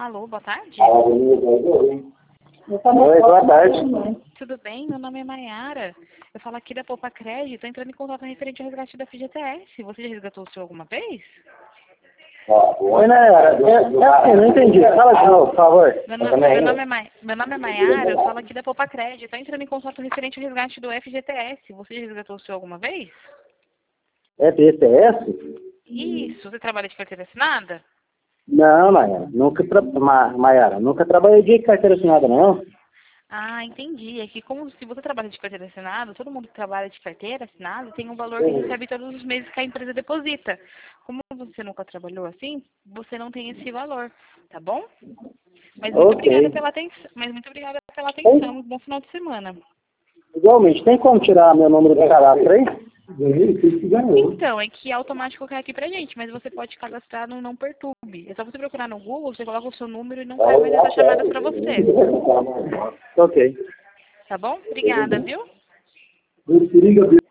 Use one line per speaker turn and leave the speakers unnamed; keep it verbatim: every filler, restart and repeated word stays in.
Alô, boa tarde.
Oi, boa tarde.
Tudo bem? Meu nome é Maiara. Eu falo aqui da Poupa Crédito. Estou entrando em contato referente ao resgate da F G T S. Você já resgatou o seu alguma vez?
Oi, Nayara. É, é assim, não entendi. Fala de novo, por favor.
Meu, no- meu nome é Ma... meu nome é Maiara. Eu falo aqui da Poupa Crédito. Estou entrando em contato referente ao resgate do F G T S. Você já resgatou o seu alguma vez?
F G T S?
Isso. Você trabalha de carteira assinada?
Não, Nayara. Nunca, tra... Ma... Maiara, nunca trabalhei de carteira assinada, não.
Ah, entendi. É que como se você trabalha de carteira assinada, todo mundo que trabalha de carteira assinada tem um valor que recebe todos os meses que a empresa deposita. Como você nunca trabalhou assim, você não tem esse valor, tá bom? Mas muito obrigada
Ok.
pela atenção. Mas muito obrigada pela
Tem,
atenção. Bom final de semana.
igualmente, tem como tirar meu número do cadastro aí? Ganhei, fiz que ganhou.
Então, é que automático cai aqui pra gente, mas você pode cadastrar no Não Perturbe. É só você procurar no Google, você coloca o seu número e não cai mais essas chamadas pra você.
Ok.
Tá bom? Obrigada, viu?
Liga